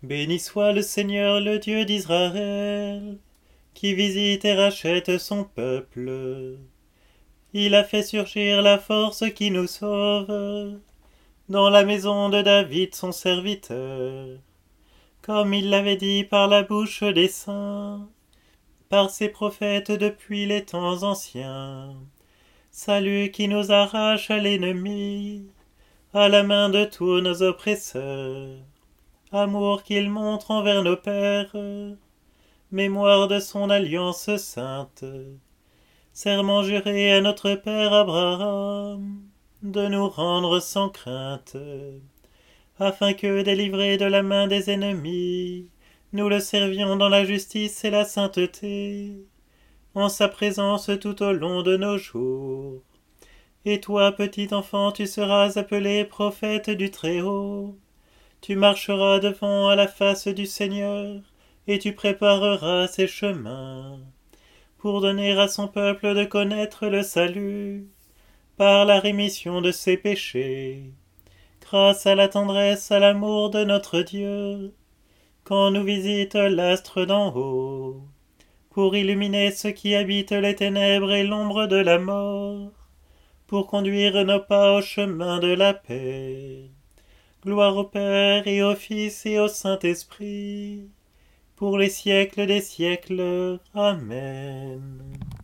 Béni soit le Seigneur, le Dieu d'Israël, qui visite et rachète son peuple. Il a fait surgir la force qui nous sauve, dans la maison de David son serviteur, comme il l'avait dit par la bouche des saints, par ses prophètes depuis les temps anciens. Salut qui nous arrache à l'ennemi, à la main de tous nos oppresseurs. Amour qu'il montre envers nos pères, mémoire de son alliance sainte. Serment juré à notre père Abraham, de nous rendre sans crainte, afin que, délivrés de la main des ennemis, nous le servions dans la justice et la sainteté, en sa présence tout au long de nos jours. Et toi, petit enfant, tu seras appelé prophète du Très-Haut. Tu marcheras devant à la face du Seigneur, et tu prépareras ses chemins, pour donner à son peuple de connaître le salut, par la rémission de ses péchés, grâce à la tendresse, à l'amour de notre Dieu, quand nous visite l'astre d'en haut, pour illuminer ceux qui habitent les ténèbres et l'ombre de la mort, pour conduire nos pas au chemin de la paix. Gloire au Père et au Fils et au Saint-Esprit, pour les siècles des siècles. Amen.